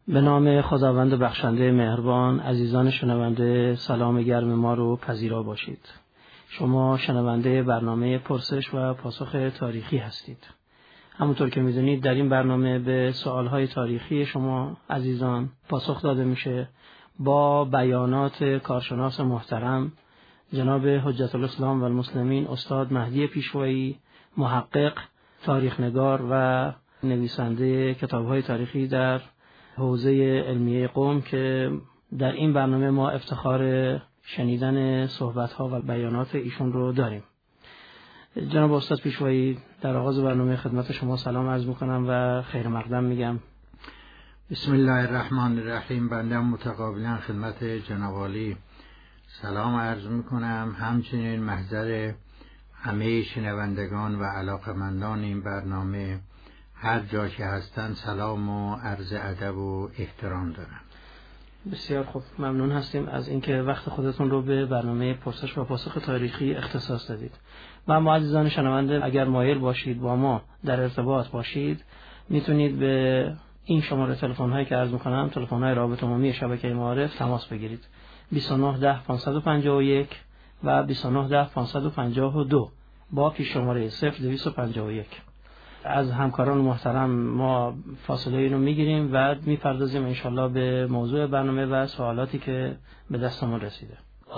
به نام خداوند بخشنده مهربان. عزیزان شنونده، سلام گرم ما رو پذیرا باشید. شما شنونده برنامه پرسش و پاسخ تاریخی هستید. همونطور که میدونید در این برنامه به سوالهای تاریخی شما عزیزان پاسخ داده میشه با بیانات کارشناس محترم جناب حجت الاسلام و المسلمین استاد مهدی پیشوایی، محقق، تاریخ نگار و نویسنده کتاب‌های تاریخی در حوزه علمیه قم، که در این برنامه ما افتخار شنیدن صحبت‌ها و بیانات ایشون رو داریم. جناب استاد پیشوایی، در آغاز برنامه خدمت شما سلام عرض میکنم و خیر مقدم میگم. بسم الله الرحمن الرحیم. بنده متقابلا خدمت جناب عالی سلام عرض میکنم، همچنین محضر همه شنوندگان و علاقمندان این برنامه هر جا که هستن سلام و عرض ادب و احترام دارم. بسیار خوب، ممنون هستیم از اینکه وقت خودتون رو به برنامه پرسش و پاسخ تاریخی اختصاص دادید. و اما عزیزان شنونده، اگر مایل باشید با ما در ارتباط باشید، میتونید به این شماره تلفن هایی که عرض میکنم، تلفن های رابط عمومی شبکه معارف، تماس بگیرید. 2910 551 و 2910 552 با پیش شماره 0251. از همکاران محترم ما فاصله اینو میگیریم و میپردازیم انشالله به موضوع برنامه و سوالاتی که به دستمون رسیده.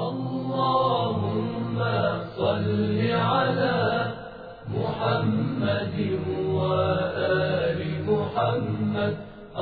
اللهم صل علی محمد و آل محمد.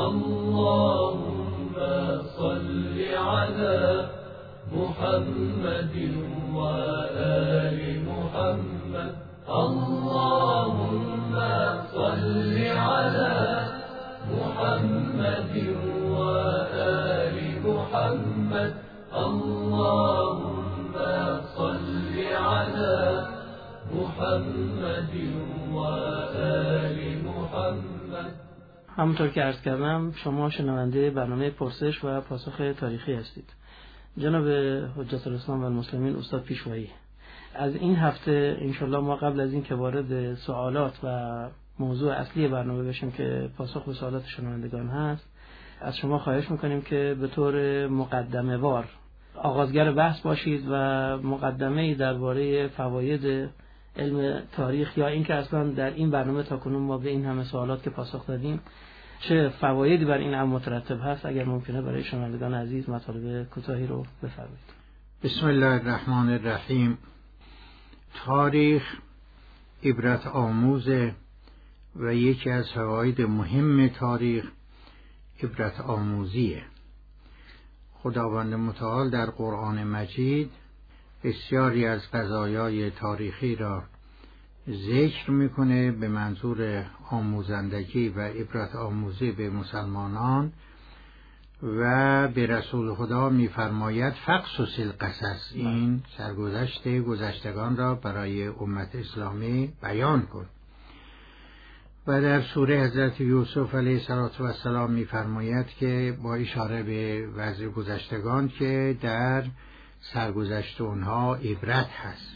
اللهم صل علی محمد و آل محمد. اللهم صل علی محمد و آل محمد. اللهم صل علی محمد و آل محمد. همونطور که عرض کردم، شما شنونده برنامه پرسش و پاسخ تاریخی هستید. جناب حجت الاسلام و المسلمین استاد پیشوایی، از این هفته انشالله ما قبل از این که وارد سوالات و موضوع اصلی برنامه بشیم که پاسخ به سوالات شنوندگان هست، از شما خواهش میکنیم که به طور مقدمه وار آغازگر بحث باشید و مقدمه‌ای درباره فواید علم تاریخ، یا اینکه اصلا در این برنامه تاکنون ما به این همه سوالات که پاسخ دادیم چه فوایدی بر این امر مترتب هست، اگر ممکنه برای شنوندگان عزیز مطالب کوتاهی رو بفرمایید. بسم الله الرحمن الرحیم. تاریخ عبرت آموزه و یکی از فواید مهم تاریخ عبرت آموزیه. خداوند متعال در قرآن مجید بسیاری از قضایای تاریخی را ذکر میکنه به منظور آموزندگی و عبرت آموزی به مسلمانان و به رسول خدا میفرماید فقصص القصص، این سرگذشت گذشتگان را برای امت اسلامی بیان کن. و در سوره حضرت یوسف علیه السلام میفرماید که با اشاره به وضع گذشتگان که در سرگذشت اونها عبرت هست.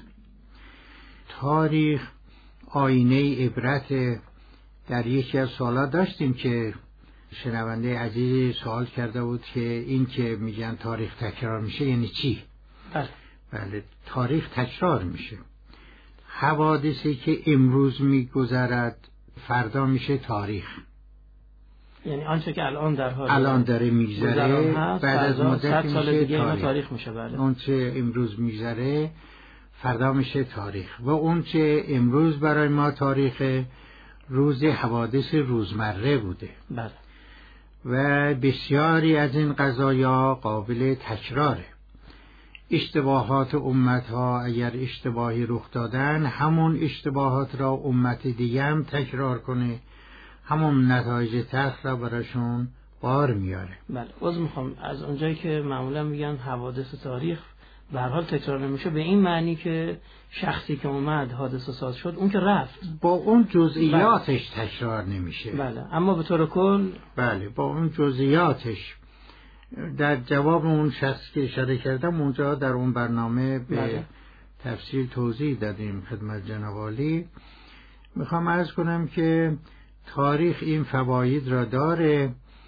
تاریخ آینه عبرت. در یکی از سوالات داشتیم که شنونده عزیز سوال کرده بود که این که میگن تاریخ تکرار میشه یعنی چی؟ بله، تاریخ تکرار میشه. حوادثی که امروز میگذرد فردا میشه تاریخ، یعنی آنچه که الان داره میگذره بعد از مدت میشه تاریخ میشه. بله، اون چه امروز میگذره فردا میشه تاریخ. و اون چه امروز برای ما تاریخ، روز حوادث روزمره بوده. بله. و بسیاری از این قضایا قابل تکراره. اشتباهات امتها اگر اشتباهی رخ دادن، همون اشتباهات را امت دیگه هم تکرار کنه، همون نتایج تلخ را براشون بار میاره. بله، عذر میخوام، از اونجایی که معمولا میگن حوادث تاریخ به هر حال تکرار نمیشه، به این معنی که شخصی که اومد حادثه ساز شد، اون که رفت با اون جزئیاتش تکرار نمیشه. بله، اما به طور کل بله با اون جزئیاتش. در جواب اون شخص که اشاره کردم اونجا در اون برنامه به تفصیل توضیح دادیم خدمت جناب عالی. میخوام عرض کنم که تاریخ این فواید را داره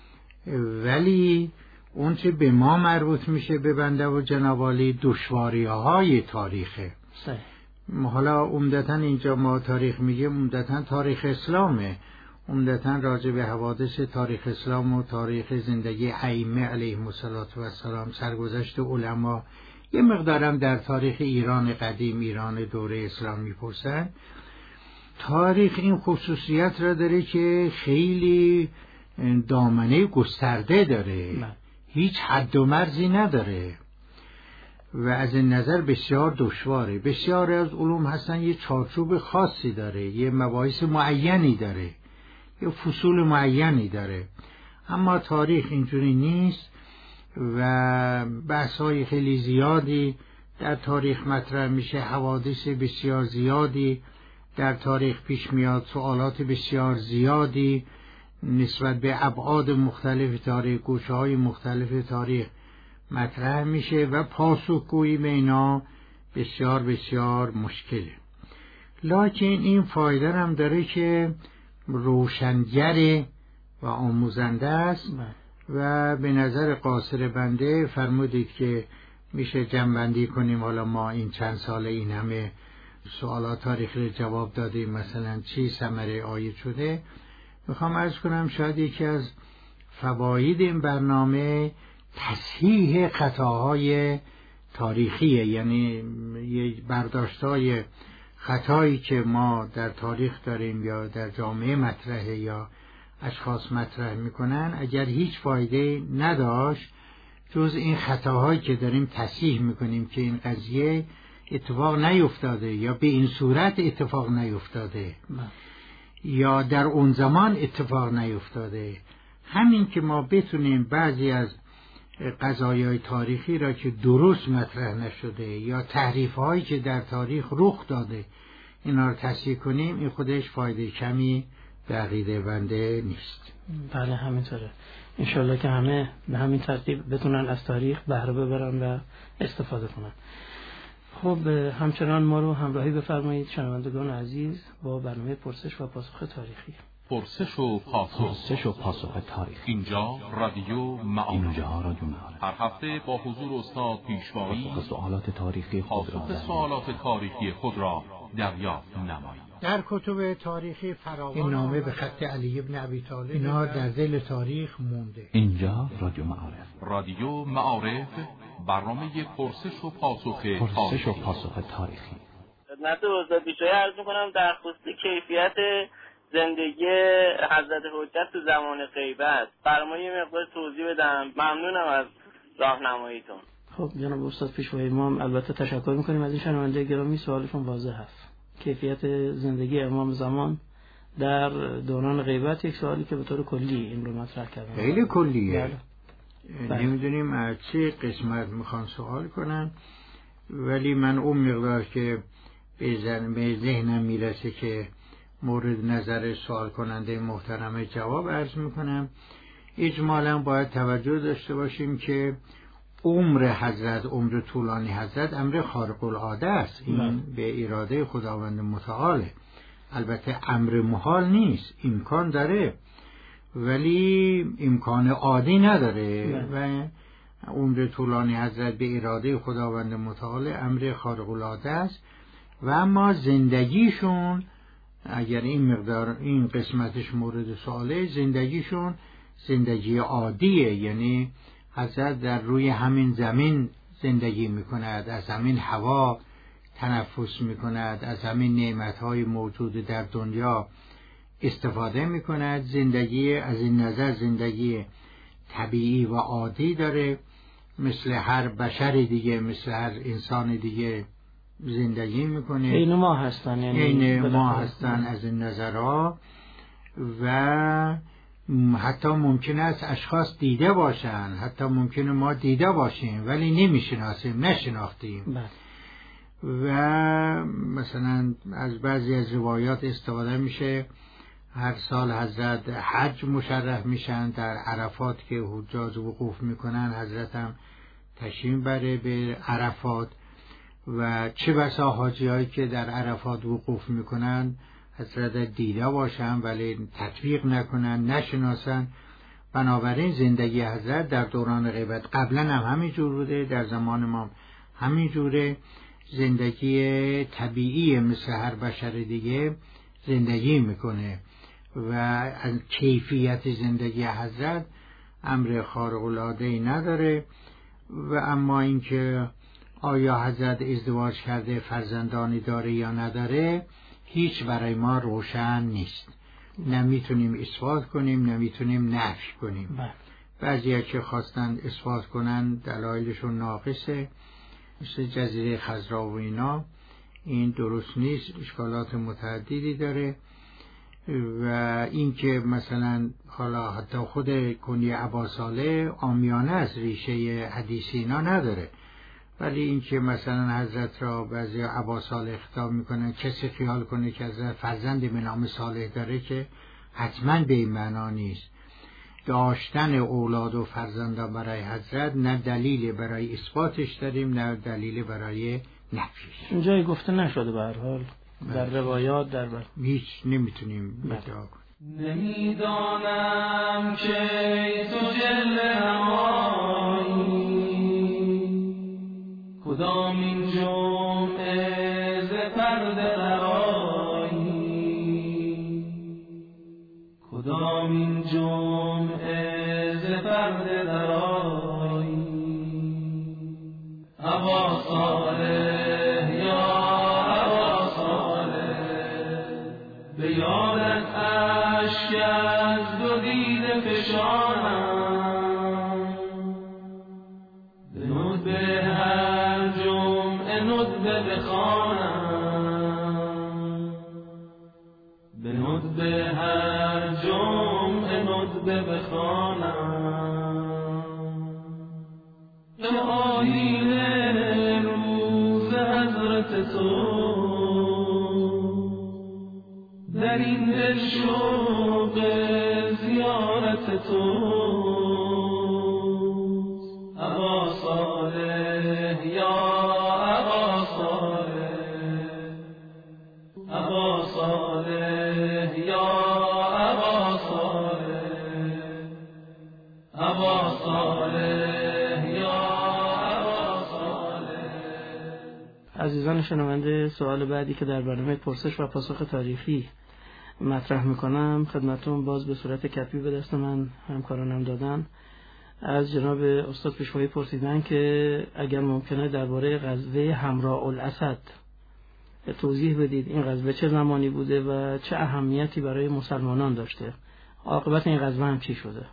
ولی اون چه به ما مربوط میشه به بنده و جناب عالی دشواری‌های تاریخه. حالا عمدتاً اینجا ما تاریخ میگیم عمدتاً تاریخ اسلامه، عمدتاً راجع به حوادث تاریخ اسلام و تاریخ زندگی ائمه علیهم السلام، سرگذشت علما، یه مقدارم در تاریخ ایران قدیم، ایران دوره اسلام میپرسن. تاریخ این خصوصیت را داره که خیلی دامنه گسترده داره، هیچ حد و مرزی نداره و از این نظر بسیار دشواره. بسیار از علوم هستن یه چارچوب خاصی داره، یه مباحث معینی داره، یه فصول معینی داره، اما تاریخ اینجوری نیست و بحث‌های خیلی زیادی در تاریخ مطرح میشه، حوادث بسیار زیادی در تاریخ پیش میاد، سوالات بسیار زیادی نسبت به ابعاد مختلف تاریخ، گوشه‌های مختلف تاریخ مطرح میشه و پاسخگویی به اینا بسیار بسیار مشکله. لکن این فایده هم داره که روشنگر و آموزنده است و به نظر قاصر بنده فرمودید که میشه جمع‌بندی کنیم. حالا ما این چند ساله این همه سوالات تاریخی جواب دادیم، مثلا چی ثمره عاید شده. میخوام عرض کنم شاید یکی از فواید این برنامه تصحیح خطاهای تاریخیه، یعنی یه برداشتای خطایی که ما در تاریخ داریم یا در جامعه مطرحه یا اشخاص مطرح میکنن، اگر هیچ فایده نداشت جز این خطاهایی که داریم تصحیح میکنیم که این قضیه اتفاق نیفتاده یا به این صورت اتفاق نیفتاده یا در اون زمان اتفاق نیفتاده. همین که ما بتونیم بعضی از قضایای تاریخی را که درست مطرح نشده یا تحریف‌هایی که در تاریخ رخ داده اینا رو تصحیح کنیم، این خودش فایده کمی به عقیده بنده نیست. بله همینطوره. انشالله که همه به همین ترتیب بتونن از تاریخ بهره ببرن و استفاده کنن. خب همچنان ما رو همراهی بفرمایید شنوندگان عزیز با برنامه پرسش و پاسخ تاریخی. پرسش و پاسخ تاریخی. اینجا رادیو معارف. هر هفته با حضور استاد پیشوایی پاسخ سوالات تاریخی خود را دریافت نمایید. در کتب تاریخی فراوان این نامه به خط علی ابن ابی طالب اینا در دل تاریخ مونده. اینجا رادیو معارف برنامه پرسش و پاسخ تاریخی. خدمت استاد پیشوایی عرض می‌کنم در خصوص کیفیت زندگی حضرت حجت تو زمان غیبت فرمایید مقدار توضیح بدم. ممنونم از راهنماییتون. خب جناب استاد پیشوایی ما البته تشکر می‌کنیم از این شنونده گرامی. سوالشون واضح هست. کیفیت زندگی امام زمان در دوران غیبت یک سوالی که به طور کلی این رو مطرح کردن. خیلی کلیه. نمیدونیم از چه قسمت میخوان سوال کنن، ولی من اون مقدار که به ذهنم میرسه که مورد نظر سوال کننده محترم جواب عرض میکنم. اجمالا باید توجه داشته باشیم که عمر حضرت، عمر طولانی حضرت امر خارق العاده است. این به اراده خداوند متعاله. البته امر محال نیست، امکان داره ولی امکان عادی نداره و عمر طولانی حضرت به اراده خداوند متعال امر خارق العاده است. و اما زندگیشون اگر این مقدار این قسمتش مورد سواله، زندگیشون زندگی عادیه، یعنی حضرت در روی همین زمین زندگی میکند، از همین هوا تنفس میکند، از همین نعمتهای موجود در دنیا استفاده میکند. زندگی از این نظر زندگی طبیعی و عادی داره، مثل هر بشر دیگه، مثل هر انسان دیگه زندگی میکنه. این ما هستن، یعنی این ما هستن از این نظرها. و حتی ممکن است اشخاص دیده باشن، حتی ممکنه ما دیده باشیم ولی نمیشناسیم، نشناختیم. و مثلا از بعضی از روایات استفاده میشه هر سال حضرت حج مشرف میشن، در عرفات که حجاج وقوف میکنن حضرت هم تشریف بره به عرفات. و چه بسا حاجی هایی که در عرفات وقوف میکنن حضرت دیده باشن ولی تطبیق نکنن، نشناسن. بنابراین زندگی حضرت در دوران غیبت قبلا هم همینجور بوده، در زمان ما همینجوره. زندگی طبیعی مثل هر بشر دیگه زندگی میکنه و از کیفیت زندگی حضرت امر خارق العاده‌ای نداره. و اما اینکه آیا حضرت ازدواج کرده، فرزندانی داره یا نداره، هیچ برای ما روشن نیست. نمیتونیم اثبات کنیم، نمیتونیم نفی کنیم. بعضیا که خواستن اثبات کنن دلایلشون ناقصه، مثل جزیره خضرا و اینا. این درست نیست، اشکالات متعددی داره. و اینکه مثلا حالا حتی خود کنیه اباصالح عامیانه از ریشه حدیثی اینا نداره، ولی اینکه مثلا حضرت را بعضی اباصالح خطاب میکنن، کسی خیال کنه که حضرت فرزند به نام صالح داره که حتما به این معنا نیست. داشتن اولاد و فرزندان برای حضرت نه دلیل برای اثباتش داریم، نه دلیل برای نفیش. اینجا گفته نشده به هر حال در روایات در هیچ نمیتونیم ادعا کنیم. نمیدانم که تو جل نمایی کدام این جمعه ز پرده درآیی، کدام این جمعه ز پرده درآیی. ابا صالح یا ابا صالح، به یادت اشک از دو دیده فشانم، به ندبه هر جمعه ندبه بخوانم، به ندبه هر جمعه ندبه بخوانم. که آیین روز حضرت تو در این دل شوق زیارت تو. ابا صالح یا ابا صالح، ابا صالح یا ابا صالح، ابا صالح یا ابا صالح. عزیزان شنونده، سوال بعدی که در برنامه پرسش و پاسخ تاریخی مطرح میکنم خدمتون باز به صورت کپی به دست من همکارانم دادن. از جناب استاد پیشوایی پرسیدن که اگر ممکنه درباره غزوه حمراء الاسد توضیح بدید، این غزوه چه زمانی بوده و چه اهمیتی برای مسلمانان داشته، عاقبت این غزوه هم چی شده؟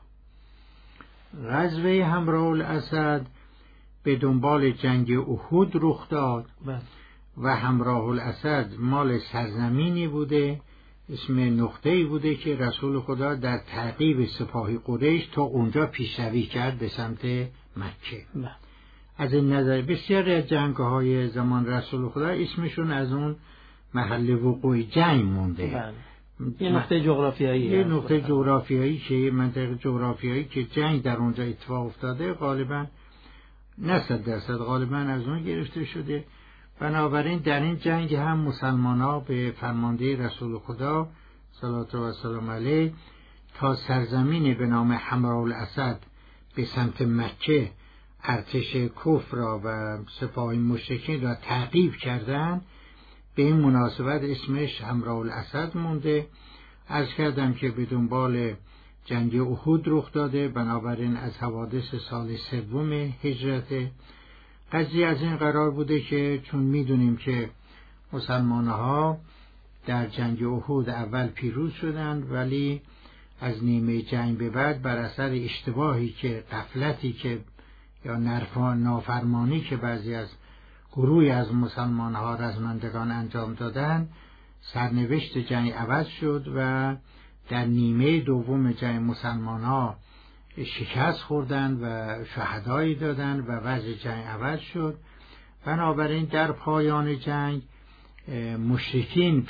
غزوه حمراء الاسد به دنبال جنگ احد رخ داد و حمراء الاسد مال سرزمینی بوده، اسم نقطه‌ای بوده که رسول خدا در تعقیب سپاه قریش تا اونجا پیشروی کرد به سمت مکه. از این نظر بسیاری از جنگ‌های زمان رسول خدا اسمشون از اون محل وقوع جنگ مونده. یه نقطه جغرافیایی، یه نقطه جغرافیایی که منطقه جغرافیایی که جنگ در اونجا اتفاق افتاده، غالبا نه 100% غالبا از اون گرفته شده. بنابراین در این جنگ هم مسلمان‌ها به فرمانده رسول خدا صلوات الله و سلام علیه تا سرزمین به نام حمراء الاسد به سمت مکه ارتش کفر را و سپاه مشرکین را تعقیب کردند. به این مناسبت اسمش حمراء الاسد مونده. عرض کردم که به دنبال جنگ احد رخ داده، بنابراین از حوادث سال 3 هجرت. قضیه از این قرار بوده که چون میدونیم که مسلمان‌ها در جنگ احد اول پیروز شدند، ولی از نیمه جنگ به بعد بر اثر اشتباهی که غفلتی که یا نافرمانی که بعضی از گروهی از مسلمان‌ها رزمندگان انجام دادند، سرنوشت جنگ عوض شد و در نیمه دوم جنگ مسلمان‌ها شکست خوردند و شهدایی دادند و وضع جنگ عوض شد. بنابراین در پایان جنگ مشرکین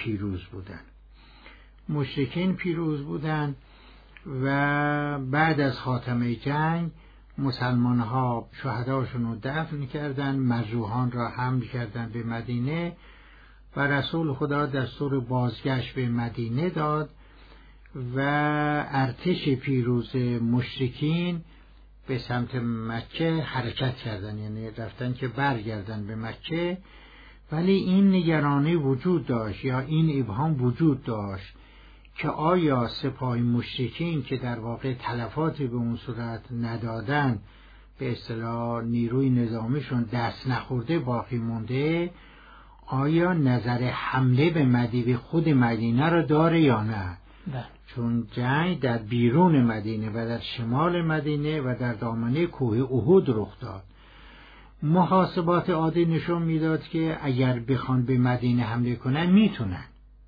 پیروز بودند و بعد از خاتمه جنگ مسلمان‌ها شهداشون رو دفن کردند، مجروحان را حمل کردند به مدینه و رسول خدا دستور بازگشت به مدینه داد و ارتش پیروز مشرکین به سمت مکه حرکت کردن، یعنی رفتن که برگردن به مکه. ولی این نگرانی وجود داشت یا این ابهام وجود داشت که آیا سپاه مشرکین که در واقع تلفاتی به اون صورت ندادن، به اصطلاح نیروی نظامیشون دست نخورده باقی مونده، آیا نظر حمله به خود مدینه را داره یا نه؟ چون جنگ در بیرون مدینه و در شمال مدینه و در دامنه کوه احد رخ داد. محاسبات عادی نشون میداد که اگر بخوان به مدینه حمله کنن میتونن.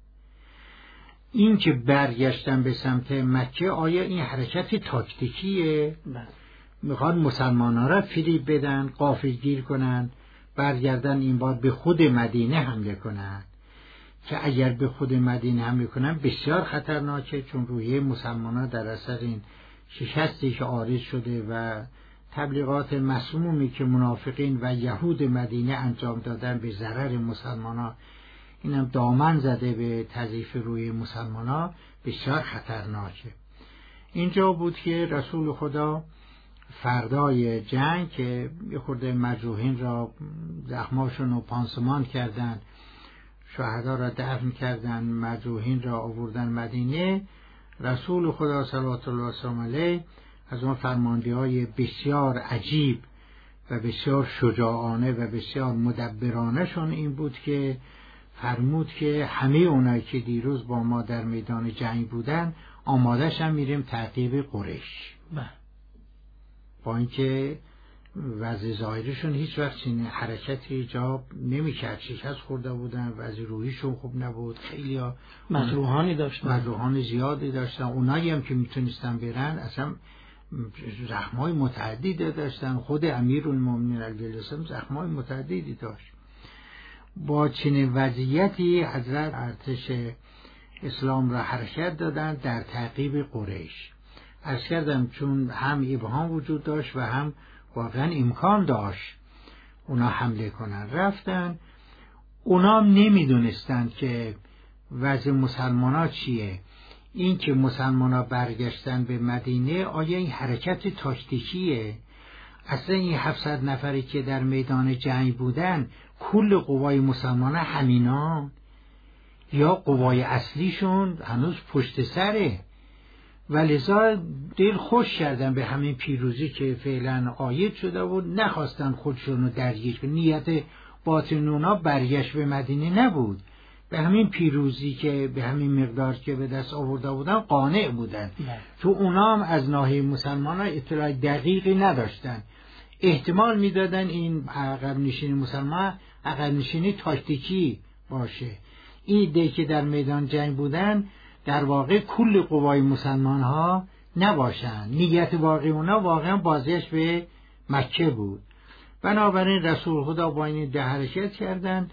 این که برگشتن به سمت مکه، آیا این حرکت تاکتیکیه؟ میخوان مسلمانان را فریب بدن، غافلگیر کنن، برگردن این بار به خود مدینه حمله کنن که اگر به خود مدینه حمله کنن بسیار خطرناکه، چون روحیه مسلمانان در اثر این شکستی که عارض شده و تبلیغات مسمومی که منافقین و یهود مدینه انجام دادن به ضرر مسلمانان، اینم دامن زده به تضعیف روی مسلمانان، بسیار خطرناکه. اینجا بود که رسول خدا فردای جنگ که یه خورده مجروحین را زخماشون رو پانسمان کردن، شهدا را دفن کردن، مجروحین را آوردن مدینه، رسول خدا صلوات الله وسلم علیه از اون فرماندهی‌های بسیار عجیب و بسیار شجاعانه و بسیار مدبرانه شون این بود که فرمود که همه اونایی که دیروز با ما در میدان جنگ بودن آماده‌ش هم میریم تعقیب قریش. با اینکه وضع ظاهرشون هیچ وقت این حرکتی ایجاب نمی‌کرد، شکست خورده بودن، وضع روحیشون خوب نبود، خیلی مجروحانی داشتن، مجروحان زیادی داشتن. اونایی هم که میتونستن برن اصلا زخمای متعددی داشتن. خود امیرالمومنین علیه السلام زخمای متعددی داشت. با چنین وضعیتی حضرت ارتش اسلام را حرکت دادن در تعقیب قریش. عرض کردم چون هم ابهام وجود داشت و هم واقعا امکان داشت اونا حمله کنن، رفتن. اونا هم نمیدونستند که وضع مسلمانا چیه. این که مسلمانا برگشتن به مدینه، آیا این حرکت تاکتیکیه؟ اصلا این 700 نفری که در میدان جنگ بودن کل قوای مسلمانا همینان یا قوای اصلیشون هنوز پشت سره؟ ولذا دل خوش کردن به همین پیروزی که فعلا عاید شده و نخواستن خودشون رو درگیر کنن. نیت باطن اونا برگشت به مدینه نبود، به همین پیروزی که به همین مقدار که به دست آورده بودن قانع بودن. تو اونا هم از ناحیه مسلمانان اطلاع دقیقی نداشتن، احتمال میدادن این عقب نشینی مسلمان عقب نشینی تاکتیکی باشه. این ایده که در میدان جنگ بودن در واقع کل قوای مسلمان ها نباشن، نیت واقعی اونا واقعا بازگشت به مکه بود. بنابراین رسول خدا با این ده حرکت کردن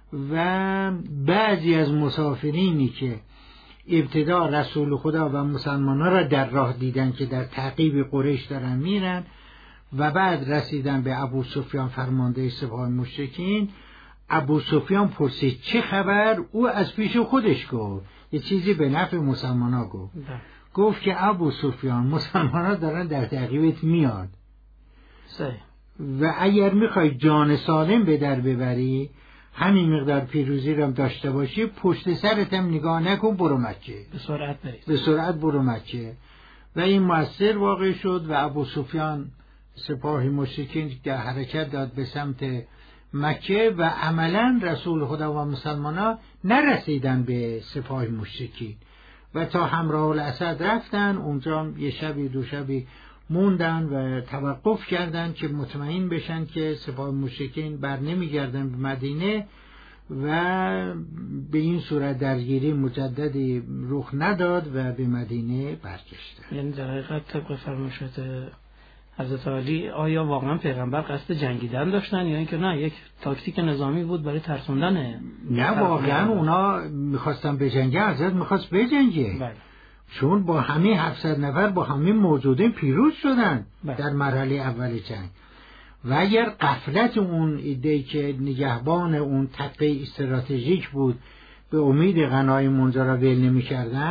و بعضی از مسافرینی که ابتدا رسول خدا و مسلمان ها را در راه دیدن که در تعقیب قریش دارن میرن و بعد رسیدن به ابو سفیان فرمانده سپاه مشرکین. ابو سفیان پرسید چه خبر؟ او از پیش خودش گفت، یه چیزی به نفع مسلمان ها گفت که ابو سفیان مسلمان ها دارن در تعقیبت میاد و اگر میخوای جان سالم به در ببری، همین مقدار پیروزی رو داشته باشی، پشت سرت هم نگاه نکن، برو مکه، به سرعت برو مکه. و این مؤثر واقع شد و ابو سفیان سپاه مشرکین در حرکت داد به سمت مکه و عملا رسول خدا و مسلمانان نرسیدن به سپاه مشرکین و تا همراه الاسد رفتن. اونجا یه شبی دو شبی موندن و توقف کردن که مطمئن بشن که سپاه مشرکین بر نمیگردن به مدینه و به این صورت درگیری مجددی رخ نداد و به مدینه برگشتن. یعنی در حقیقت طبق فرمایشات حضرت علی، آیا واقعا پیغمبر قصد جنگیدن داشتن یا اینکه نه یک تاکتیک نظامی بود برای ترسوندن؟ نه، واقعا اونا میخواستن بجنگن، حضرت میخواست بجنگه. چون با همین 700 نفر با همین موجودین پیروز شدن در مرحله اول جنگ و اگر غفلت اون ایده که نگهبان اون تپه استراتژیک بود به امید غنایم اونجا را ول نمی کردن،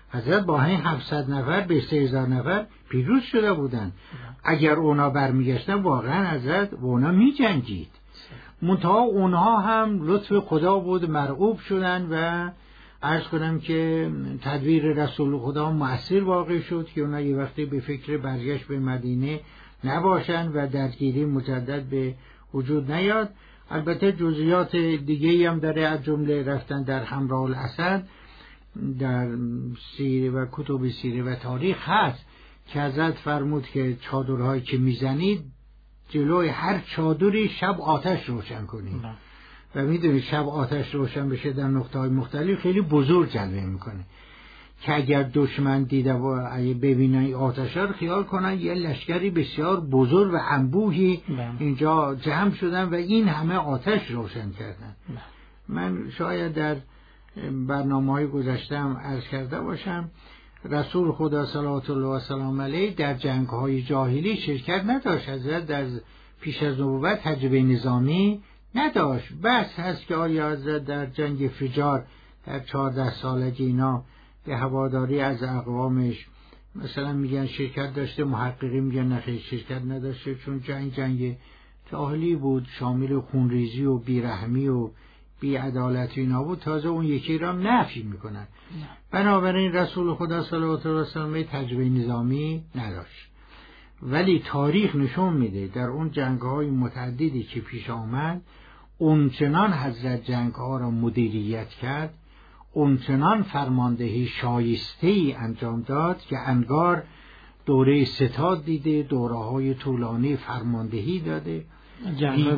حضرت با این 700 نفر به 3000 نفر پیروز شده بودن. اگر اونا برمیگشتن واقعا حضرت با اونا میجنگید. منتها اونها هم لطف خدا بود، مرعوب شدن و عرض کنم که تدبیر رسول خدا مؤثر واقع شد که اونا یه وقتی به فکر برگشت به مدینه نباشن و درگیری مجدد به وجود نیاد. البته جزئیات دیگه‌ای هم داره، از جمله رفتن در حمراء الاسد در سیره و کتب سیره و تاریخ هست که حضرت فرمود که چادرهایی که میزنید جلوی هر چادری شب آتش روشن کنید و میدونید شب آتش روشن بشه در نقطه‌های مختلف خیلی بزرگ جلوه میکنه که اگر دشمن دیده و اگه ببینن آتش رو خیال کنن یه لشکری بسیار بزرگ و انبوهی اینجا جمع شدن و این همه آتش روشن کردن. من شاید در برنامه‌های گذشته‌ام عرض کرده باشم رسول خدا صلوات الله و سلام علیه در جنگ‌های جاهلی شرکت نداشت. حضرت در پیش از نبوت تجربه نظامی نداشت. بس هست که آیا حضرت در جنگ فجار در 14 سالگی اینا به هواداری از اقوامش مثلا میگن شرکت داشته، محققی میگن نه شرکت نداشته، چون جنگ جاهلی بود شامل خونریزی و بیرحمی و بی‌عدالتی نبود. تازه اون یکی را نفی میکنن. بنابراین رسول خدا صلوات الله و سلامه تجربه نظامی نداشت، ولی تاریخ نشون میده در اون جنگ‌های متعددی که پیش آمد اونچنان حضرت جنگ‌ها را مدیریت کرد، اونچنان فرماندهی شایسته‌ای انجام داد که انگار دوره ستاد دیده، دوره‌های طولانی فرماندهی داده، جنگ‌های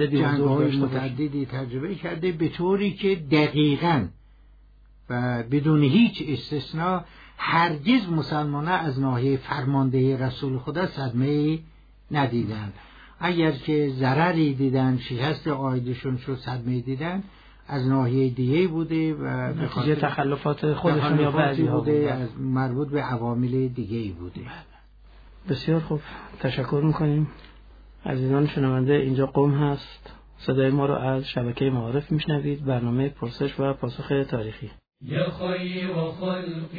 متعددی تجربه کرده، به طوری که دقیقاً و بدون هیچ استثناء هرگز مسلمانان از ناحیه فرماندهی رسول خدا صدمه‌ای ندیدند. اگر که ضرری دیدن، شکست عایدشون شد، صدمه‌ای دیدن، از ناحیه دیگه بوده و نتیجه تخلفات خودشون یا بعضی‌ها بوده، از مربوط به عوامل دیگه‌ای بوده. بسیار خوب، تشکر می‌کنیم. عزیزان شنونده، اینجا قم هست. صدای ما رو از شبکه معارف میشنوید. برنامه پرسش و پاسخ تاریخی. یا خیر خلق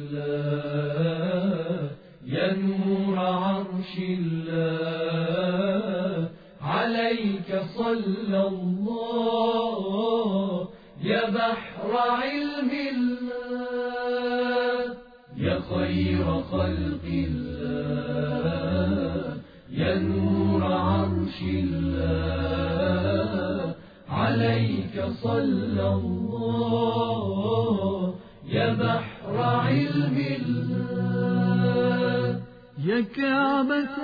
الله یا نور عرش الله عليك صلى الله يا بحر علم الله يا خير خلق الله يا نور عرش الله عليك صلى الله يا بحر علم الله يا كعبة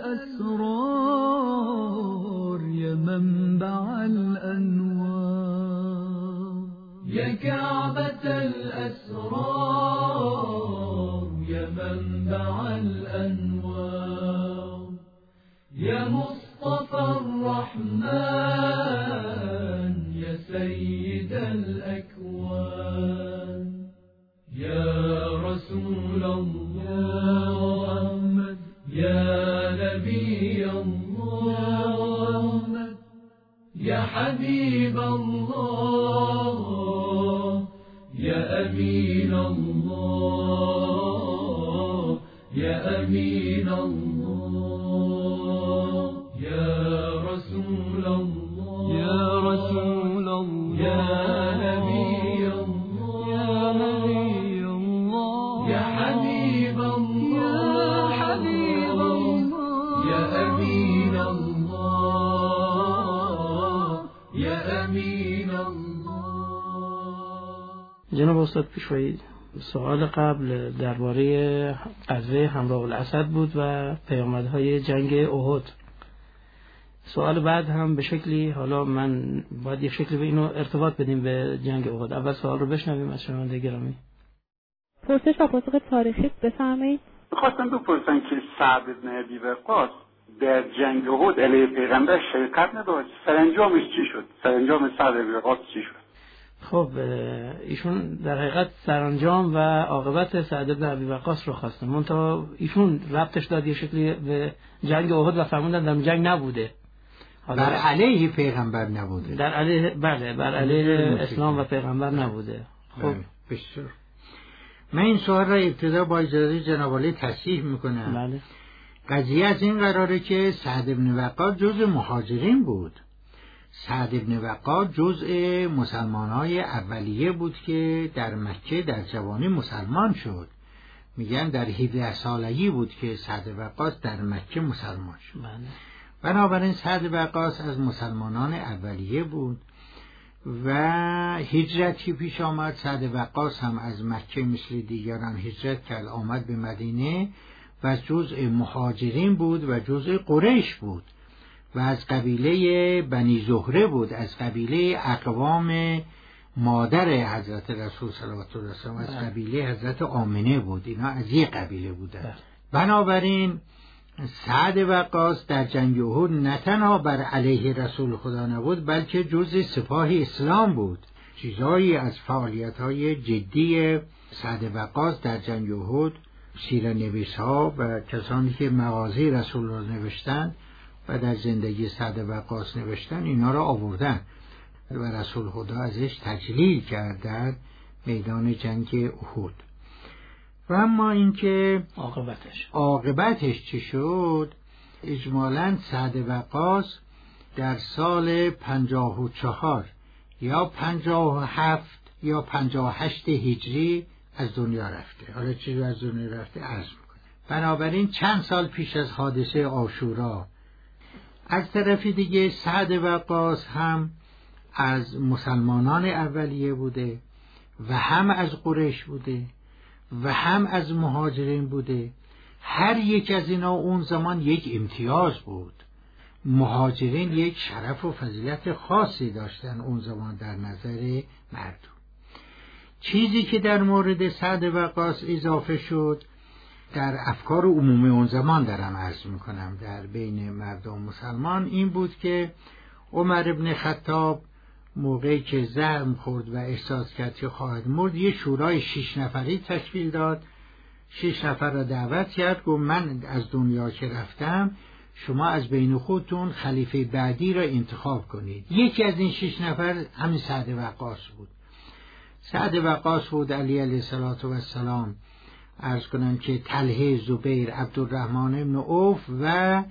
الأسرار يا منبع الأنوار يا كعبة الأسرار يا منبع الأنوار يا مصطفى الرحمن يا سيد الأكوان يا رسول الله يا نبي الله يا حبيب الله يا أمين الله يا أمين الله يا رسول الله يا رسول الله يا نبي الله يا نبي الله يا حبيب الله يا حبيب الله يا أمين الله يا أمين الله. جناب استاد پیشوایی، سوال قبل درباره غزوه حمراء الاسد بود و پیامدهای جنگ احد. سوال بعد هم به شکلی، حالا من باید یک شکلی به اینو ارتباط بدیم به جنگ احد. اول سوال رو بشنویم از شنونده گرامی. پرسش و پاسخ تاریخی بفرمایید. خواستم بپرسم که سعد بن ابی وقاص در جنگ احد علیه پیغمبر شرکت نداشت، سرانجامش چی شد؟ سرانجام سعد بن ابی وقاص چی شد؟ خب ایشون در حقیقت سرانجام و عاقبت سعد بن ابی وقاص رو خواستن، منتها ایشون ربطش داد یه شکلی به جنگ احد و فرمودن در جنگ نبوده، بر علیه پیغمبر نبوده، در علیه، بله، بر علیه اسلام و پیغمبر نبوده. خب بسیار من این سوال را ابتدا با اجازه جناب عالی تصحیح میکنم. بله. قضیه از این قراره که سعد بن وقاص جزء مهاجرین بود. سعد بن وقاص جزء مسلمانای اولیه بود که در مکه در جوانی مسلمان شد. میگن در 17 سالگی بود که سعد وقاص در مکه مسلمان شد. بنابراین سعد وقاص از مسلمانان اولیه بود و هجرتی پیش آمد. سعد وقاص هم از مکه مثل دیگران هجرت کرد، آمد به مدینه و جزء مهاجرین بود و جزء قریش بود و از قبیله بنی زهره بود، از قبیله اقوام مادر حضرت رسول صلی الله علیه و سلم، از قبیله حضرت آمنه بود. اینا از یک قبیله بودند. بنابراین سعد وقاص در جنگ احد نه تنها بر علیه رسول خدا نبود بلکه جزء سپاه اسلام بود. چیزایی از فعالیت‌های جدی سعد وقاص در جنگ احد سیره‌نویس‌ها و کسانی که مغازه رسول را نوشتند و در زندگی سعد وقاص نوشتن اینا را آوردن و رسول خدا ازش تجلیل کرد میدان جنگ احد. و اما اینکه عاقبتش چی شد، اجمالاً سعد وقاص در سال 54 یا 57 یا 58 هجری از دنیا رفته. حالا چی از دنیا رفته عرض میکنه. بنابراین چند سال پیش از حادثه عاشورا. از طرف دیگه سعد وقاص هم از مسلمانان اولیه بوده و هم از قریش بوده و هم از مهاجرین بوده. هر یک از اینا اون زمان یک امتیاز بود. مهاجرین یک شرف و فضیلت خاصی داشتن اون زمان در نظر مردم. چیزی که در مورد سعد وقاص اضافه شد در افکار عمومی اون زمان دارم عرض میکنم در بین مردم مسلمان این بود که عمر ابن خطاب موقعی که زخم خورد و احساس کرد که خواهد مرد یه شورای 6 نفری تشکیل داد. 6 نفر را دعوت کرد، گفت من از دنیا که رفتم شما از بین خودتون خلیفه بعدی را انتخاب کنید. یکی از این 6 نفر همین سعد وقاص بود. سعد وقاص بود علی علیه السلام عرض کنم که طلحه، زبیر، عبدالرحمن ابن عوف و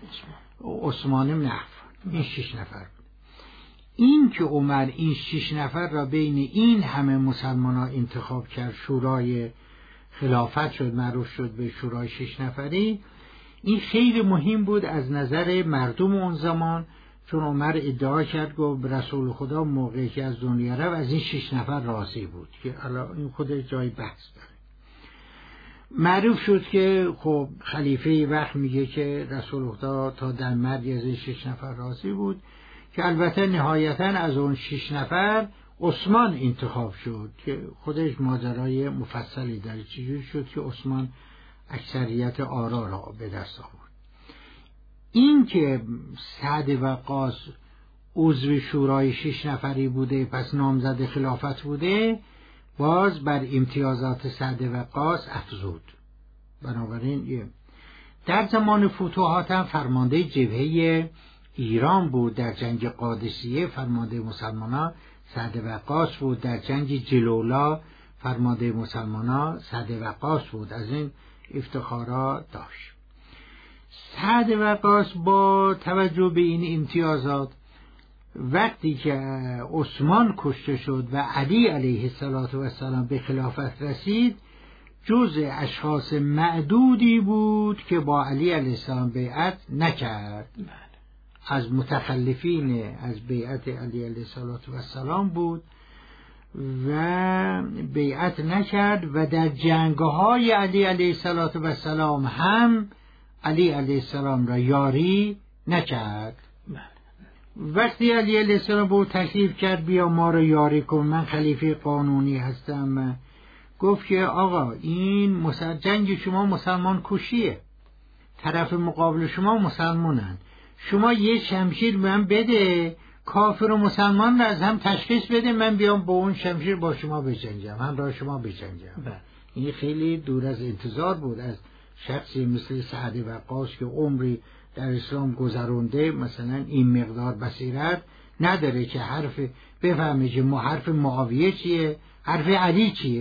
عثمان ابن عفان، این 6 نفر بود. این که عمر این 6 نفر را بین این همه مسلمانان انتخاب کرد، شورای خلافت شد، معروف شد به شورای 6 نفری. این خیلی مهم بود از نظر مردم اون زمان، چون عمر ادعا کرد گفت رسول خدا موقعی که از دنیا رفت از این 6 نفر راضی بود، که حالا این خود جای بحث داره. معروف شد که خب خلیفه وقت میگه که رسول خدا تا در مرگ از این 6 نفر راضی بود، که البته نهایتا از اون 6 نفر عثمان انتخاب شد که خودش ماجرای مفصلی داره چجور شد که عثمان اکثریت آرا را به دست آورد. این که سعد وقاص عضو شورای 6 نفری بوده پس نامزد خلافت بوده، باز بر امتیازات سعد وقاص افزود. بنابراین در زمان فتوحات هم فرمانده جبهه ایران بود. در جنگ قادسیه فرمانده مسلمانان سعد وقاص بود. در جنگ جلولا فرمانده مسلمانان سعد وقاص بود. از این افتخارات داشت. سعد وقاص با توجه به این امتیازات وقتی که عثمان کشته شد و علی علیه السلام به خلافت رسید، جزء اشخاص معدودی بود که با علی علیه السلام بیعت نکرد. از متخلفین از بیعت علی علیه السلام بود و بیعت نکرد و در جنگ‌های علی علیه السلام هم علی علیه السلام را یاری نکرد. وقتی علی علیه السلام به او تکلیف کرد بیا ما را یاری کن، من خلیفه قانونی هستم، گفت که آقا این جنگ شما مسلمان کشیه، طرف مقابل شما مسلمانن، شما یه شمشیر من بده، کافر و مسلمان را از هم تشخیص بده، من بیام با اون شمشیر با شما بجنگم، همراه شما بجنگم. این خیلی دور از انتظار بود از شخصی مثل سعد وقاص که عمری در اسلام گذرونده مثلا این مقدار بصیرت نداره که حرف بفهمه که حرف معاویه چیه، حرف علی چیه.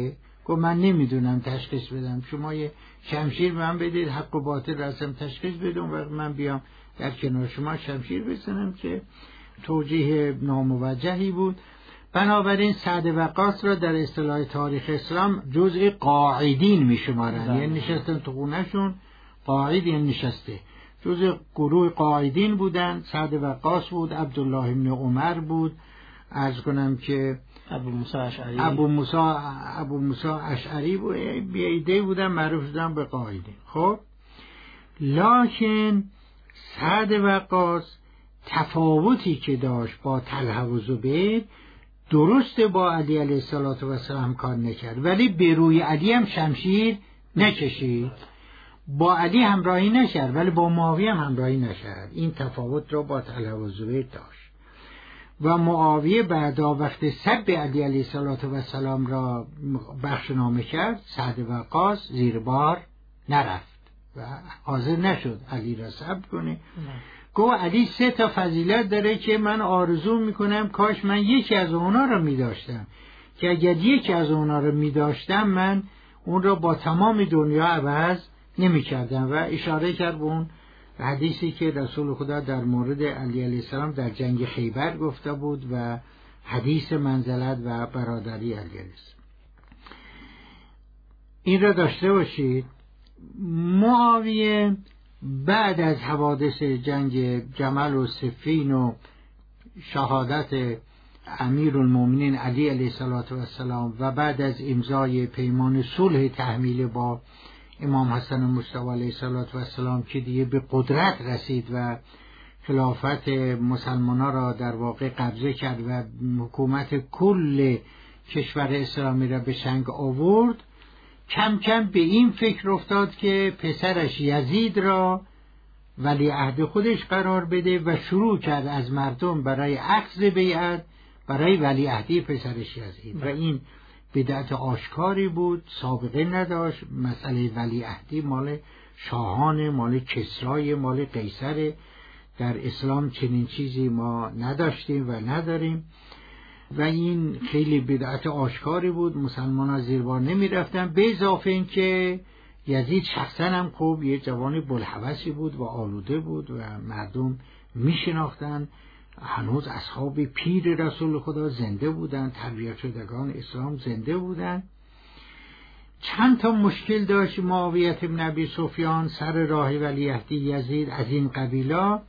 گفت من نمیدونم تشخیص بدم، شما یه شمشیر من بدید، حق و باطل رسم تشخیص بدم و من بیام در کنار شما شمشیر بزنم، که توجیه ناموجهی بود. بنابراین سعد وقاص را در اصطلاح تاریخ اسلام جزء قاعدین میشمارن، یعنی نشستن تو خونه‌شون، قاعد یعنی نشسته، جزء گروه قاعدین بودن. سعد وقاص بود، عبدالله بن عمر بود، عرض کنم که ابو موسی اشعری بود، بیعیده بودن، معروف شدن به قاعدین. خب لکن سعد وقاص تفاوتی که داشت با طلحه و زبیر، درسته با علی علیه السلام کار نکرد، ولی به روی علی هم شمشیر نکشید، با علی همراهی نکرد ولی با معاویه هم همراهی نکرد. این تفاوت رو با طلحه و زبیر داشت. و معاویه بعدا وقتی سب علی علیه السلام را بخشنامه کرد، سعد وقاص زیر بار نرفت و حاضر نشد علی را سب کنه. گفت علی 3 فضیلت داره که من آرزو میکنم کاش من یکی از اونا رو میداشتم، که اگر یکی از اونا رو میداشتم من اون را با تمام دنیا عوض نمیکردم. و اشاره کرد به اون حدیثی که رسول خدا در مورد علی علیه السلام در جنگ خیبر گفته بود و حدیث منزلت و برادری علی علیه السلام. این را داشته باشید. معاویه بعد از حوادث جنگ جمل و صفین و شهادت امیرالمومنین علی علیه السلام و بعد از امضای پیمان صلح تحمیل با امام حسن مصطفی علیه السلام که دیگه به قدرت رسید و خلافت مسلمانان را در واقع قبضه کرد و حکومت کل کشور اسلامی را به چنگ آورد، کم کم به این فکر افتاد که پسرش یزید را ولی عهد خودش قرار بده و شروع کرد از مردم برای اخذ بیعت برای ولی عهدی پسرش یزید. و این بدعت آشکاری بود، سابقه نداشت. مسئله ولی عهدی مال شاهان، مال کسرای، مال قیصر. در اسلام چنین چیزی ما نداشتیم و نداریم و این خیلی بدعت آشکاری بود. مسلمان ها زیر بار نمی رفتن. به اضافه این که یزید شخصا هم خوب یه جوان بلحوثی بود و آلوده بود و مردم می شناختن. هنوز اصحاب پیر رسول خدا زنده بودن، تربیت شدگان اسلام زنده بودن. چند تا مشکل داشت معاویه بن ابی سفیان سر راه ولیعهدی یزید از این قبیلا،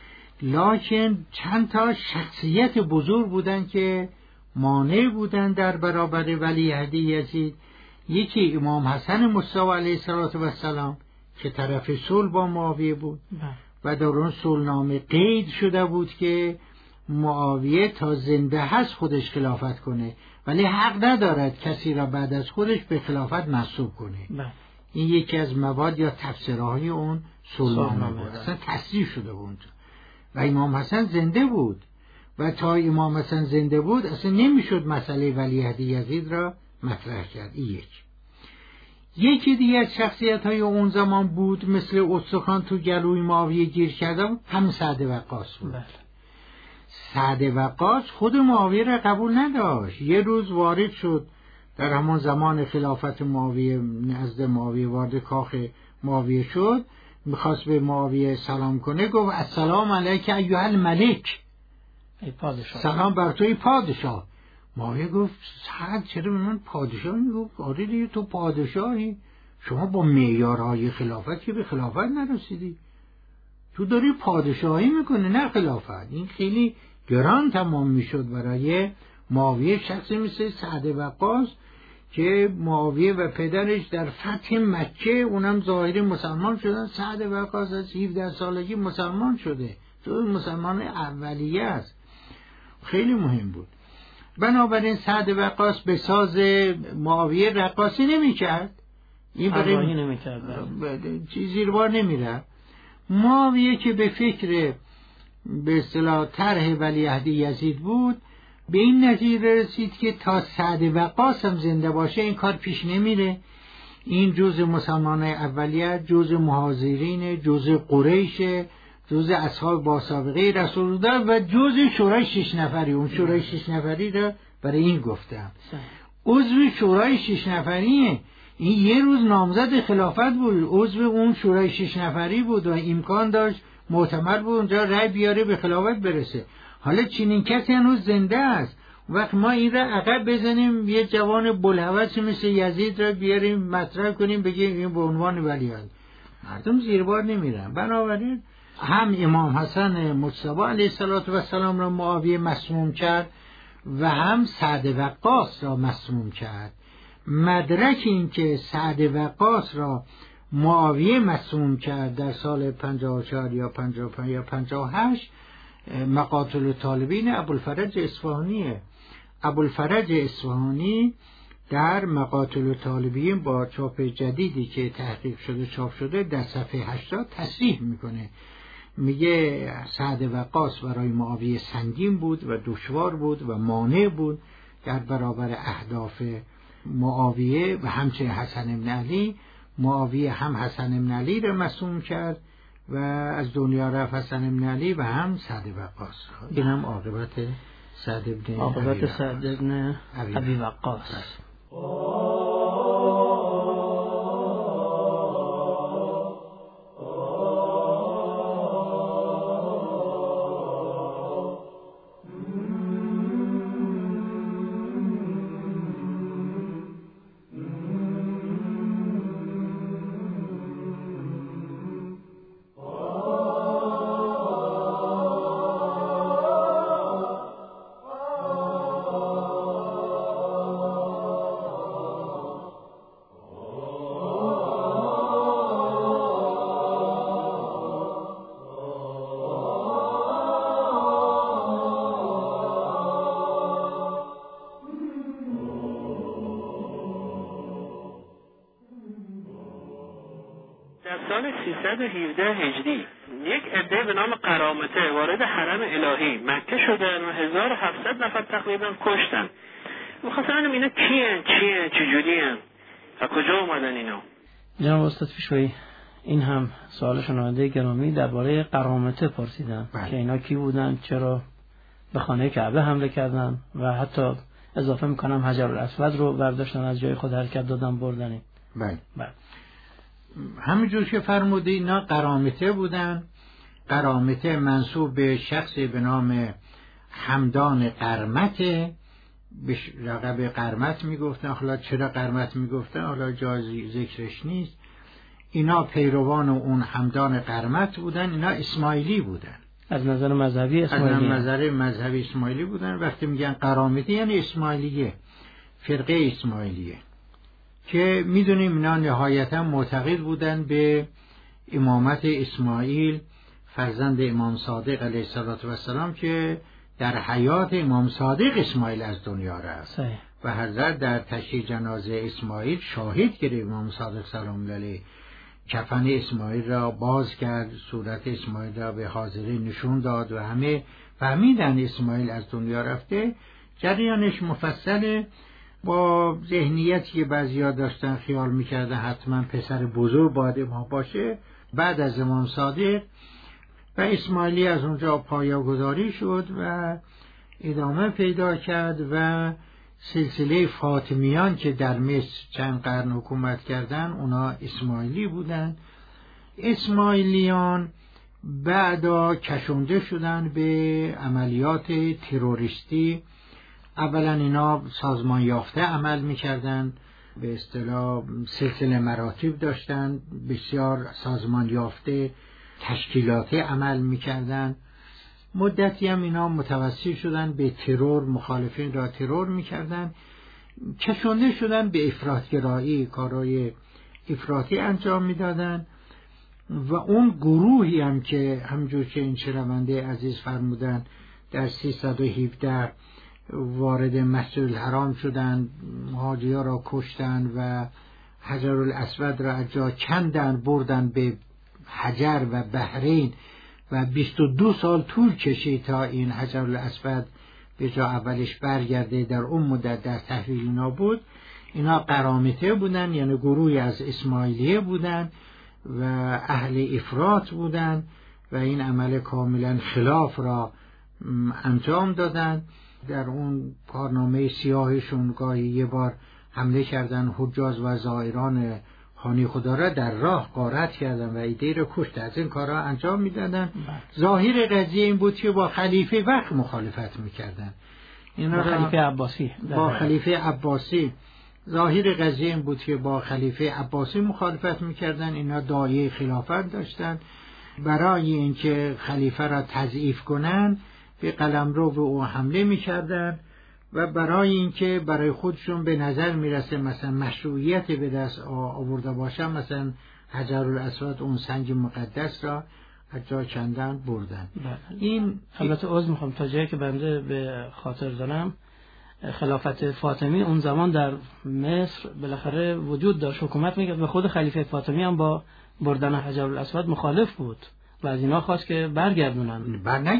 لکن چند تا شخصیت بزرگ بودن که مانع بودن در برابر ولیعهدی یزید. یکی امام حسن مصطفی علیه السلام که طرف صلح با معاویه بود و در اون صلحنامه قید شده بود که معاویه تا زنده هست خودش خلافت کنه ولی حق ندارد کسی را بعد از خودش به خلافت منصوب کنه. این یکی از مواد یا تفسیرهای اون صلحنامه بود، اصلا تصریح شده بود و امام حسن زنده بود و تا امام حسن زنده بود اصلا نمیشد مسئله ولیعهد یزید را مطرح کرد. یکی دیگه از شخصیت‌های اون زمان بود مثل استخوان تو گلوی معاویه گیر کرده بود، هم سعد وقاص بود. سعد وقاص خود معاویه را قبول نداشت. یه روز وارد شد در همون زمان خلافت معاویه، نزد معاویه وارد کاخ معاویه شد، میخواست به معاویه سلام کنه، گفت السلام علیک ایها الملک، ای پادشاه، سلام بر توی پادشاه. معاویه گفت سعد چرا به من پادشاه میگفت؟ آره دیگه تو پادشاهی، شما با معیارهای خلافت که به خلافت نرسیدی، تو داری پادشاهی میکنه نه خلافت. این خیلی گران تمام میشد برای معاویه. شخصی مثل سعد وقاص که معاویه و پدرش در فتح مکه اونم ظاهری مسلمان شدن، سعد وقاص از 17 سالگی مسلمان شده، تو مسلمان اولیه است. خیلی مهم بود. بنابراین سعد وقاص به ساز معاویه رقاصی نمی کرد، این برای نمی کرد، چیزی رو بار نمی رفت. معاویه که به فکر به اصطلاح طرح ولیعهد یزید بود، به این نتیجه رسید که تا سعد وقاص هم زنده باشه این کار پیش نمیره. این جزء مسلمان اولیه، جزء مهاجرین، جزء قریش، جزء اصحاب با سابقه رسول الله و جزء شورای 6 نفری. اون شورای 6 نفری را برای این گفتم. عضو شورای 6 نفریه. این یه روز نامزد خلافت بود، عضو اون شورای 6 نفری بود و امکان داشت معتمد بود اونجا رأی بیاره به خلافت برسه. حالا چنین کسی هنوز زنده است. وقت ما این را عقب بزنیم، یه جوان بلهوس مثل یزید را بیاریم مطرح کنیم بگیم این به عنوان ولیعهد، مردم زیر بار نمیرن. بنابراین هم امام حسن مجتبی علیه السلام را معاویه مسموم کرد و هم سعد وقاص را مسموم کرد. مدرک این که سعد وقاص را معاویه مسموم کرد در سال 54 یا 55 یا 58 مقاتل طالبین ابوالفرج اصفهانیه. ابوالفرج اصفهانی در مقاتل طالبین با چاپ جدیدی که تحقیق شده چاپ شده در صفحه 80 تصریح میکنه، میگه سعد وقاص برای معاویه سنگین بود و دشوار بود و مانع بود در برابر اهداف معاویه و همچنین حسن بن علی. معاویه هم حسن بن علی را مسموم کرد و از دنیا رفت حسن بن علی و هم سعد وقاص. این هم عاقبت سعد بن ابی وقاص. سال 317 هجری یک عده به نام قرامته وارد حرم الهی مکه شدن و 1700 نفر تقریبا کشتن. می‌خواستم ببینم اینا چیه چجوریه و کجا اومدن اینا؟ جناب استاد پیشوایی، این هم سوال شنونده گرامی درباره قرامته پرسیدن که اینا کی بودن، چرا به خانه کعبه حمله کردن و حتی اضافه میکنم حجر الاسود رو برداشتن از جای خود حرکت دادن بردن. بله. همینجور که فرمودی اینا قرامته بودن. قرامته منسوب به شخصی به نام حمدان قرمته، به لقب قرمت میگفتن. حالا چرا قرمت میگفتن حالا جای ذکرش نیست. اینا پیروان اون حمدان قرمت بودن. اینا اسماعیلی بودن، از نظر مذهبی اسماعیلی، از نظر مذهبی اسماعیلی بودن. وقتی میگن قرامته یعنی اسماعیلیه، فرقه اسماعیلیه که میدونیم اینا نهایتا معتقد بودن به امامت اسماعیل فرزند امام صادق علیه السلام که در حیات امام صادق اسماعیل از دنیا رفت و حضرت در تشییع جنازه اسماعیل شاهد گرفت. امام صادق سلام علیه کفن اسماعیل را باز کرد، صورت اسماعیل را به حاضرین نشون داد و همه فهمیدن اسماعیل از دنیا رفته. جریانش مفصله، با ذهنیتی که بعضیا داشتن خیال میکردن حتما پسر بزرگ باید امام باشه بعد از امام صادق، و اسماعیلی از اونجا پایه‌گذاری شد و ادامه پیدا کرد و سلسله فاطمیان که در مصر چند قرن حکومت کردن اونا اسماعیلی بودن. اسماعیلیان بعدا کشونده شدن به عملیات تروریستی. اولا اینا سازمان یافته عمل میکردن، به اصطلاح سلسله مراتب داشتن، بسیار سازمان یافته تشکیلاتی عمل میکردن. مدتی هم اینا متوسل شدن به ترور، مخالفین را ترور میکردن. کشونده شدن به افراطگرایی، کارهای افراطی انجام میدادن و اون گروهی هم که همجور که این شنونده عزیز فرمودن در 317 وارد مسجد الحرام شدن، مهاجرها را کشتن و حجر الاسود را از جا کندن بردن به حجر و بحرین و 22 سال طول کشید تا این حجر الاسود به جا اولش برگرده. در اون مدت در تحویل اینا بود. اینا قرامته بودن، یعنی گروهی از اسماعیلیه بودن و اهل افراط بودن و این عمل کاملا خلاف را انجام دادن. در اون کارنامه سیاهشون گاهی یه بار حمله کردن حجاز و زائران خانه خدا را در راه غارت کردن و ایده را کشت. از این کارها انجام میدادن. ظاهر قضیه این بود که با خلیفه وقت مخالفت میکردن. با خلیفه عباسی. با خلیفه عباسی. ظاهر قضیه این بود که با خلیفه عباسی مخالفت میکردن. اینا داعیه خلافت داشتن. برای اینکه خلیفه را تضعیف کنن به قلمرو به او حمله میکردن و برای اینکه برای خودشون به نظر میرسه مثلا مشروعیت به دست آورده باشن، مثلا حجرالاسود اون سنگ مقدس را از جا کندن بردن. این البته عذر میخوام تا جایی که بنده به خاطر دارم خلافت فاطمی اون زمان در مصر بالاخره وجود داشت، حکومت میکرد و خود خلیفه فاطمی هم با بردن حجرالاسود مخالف بود و از اینا خواست که برگردونن.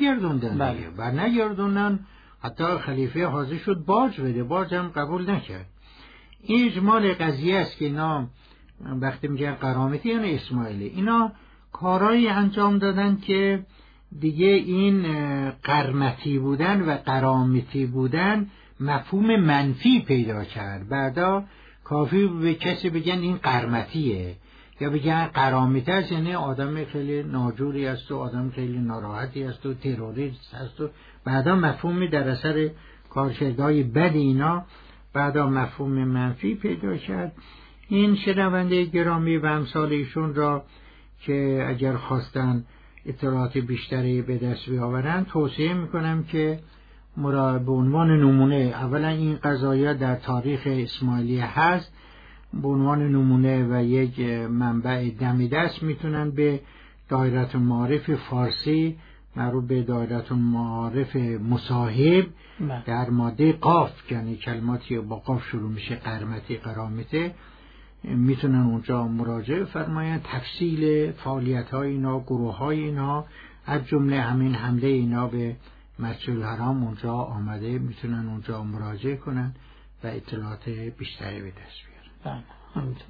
برنگردوندن. حتی خلیفه حاضر شد باج بده، باج هم قبول نکرد. این اجمال قضیه است که اینا وقتی میگن قرامتی یعنی اسماعیلی، اینا کارایی انجام دادن که دیگه این قرمتی بودن و قرامتی بودن مفهوم منفی پیدا کرد. بعدا کافی به کسی بگن این قرمتیه یا بگن قرامتی است، یعنی آدم خیلی ناجوری است و آدم خیلی ناراحتی است و تروریست است و بعدا مفهومی در اثر کارکردهای بد اینا بعدا مفهوم منفی پیدا کرد. این شنونده گرامی و امثال ایشون را که اگر خواستن اطلاعات بیشتری به دست بیاورن توصیه میکنم که به عنوان نمونه اولا این قضایا در تاریخ اسماعیلی هست، به عنوان نمونه و یک منبع دم دست میتونن به دایره المعارف فارسی معروف به دایره المعارف مصاحب در ماده قاف، یعنی کلماتی با قاف شروع میشه، قرمتی قرامته، میتونن اونجا مراجعه فرماین. تفصیل فعالیت های اینا، گروه های اینا، از جمله همین حمله اینا به مسجد الحرام اونجا آمده، میتونن اونجا مراجعه کنن و اطلاعات بیشتری به دست بیارن. همینطور.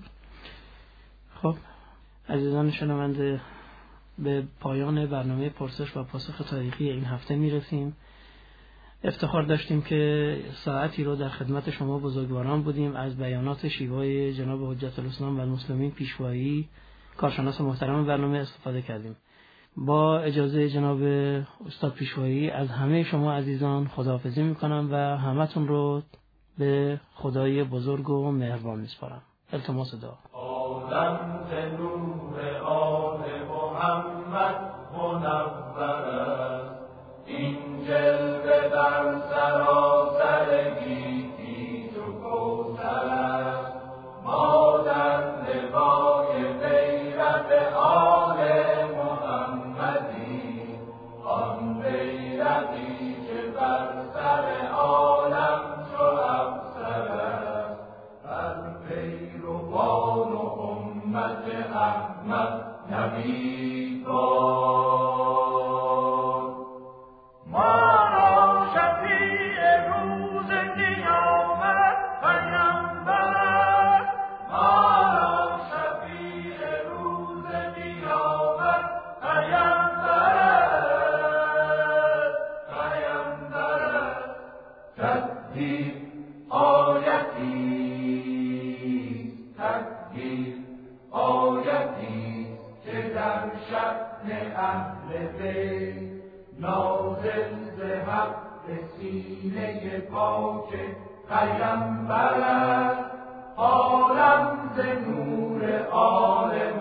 خب عزیزان شنونده، به پایان برنامه پرسش و پاسخ تاریخی این هفته میرسیم. افتخار داشتیم که ساعتی رو در خدمت شما بزرگواران بودیم، از بیانات شیوای جناب حجت الاسلام و المسلمین پیشوایی کارشناس محترم برنامه استفاده کردیم. با اجازه جناب استاد پیشوایی از همه شما عزیزان خداحافظی میکنم و همتون رو به خدای بزرگ و مهربان میسپارم. التماس دعا. عالم ز نور آل محمد منور است، این جلوه در سراسر گیتی تو کوثر است. ما در لوای غیرت آل محمدی، آن غیرتی که بر سر عالم چو افسر است. بر پیروان و امت احمد نبی باد. نازل ز حق به سینه پاک پیامبر است، عالم ز نور آل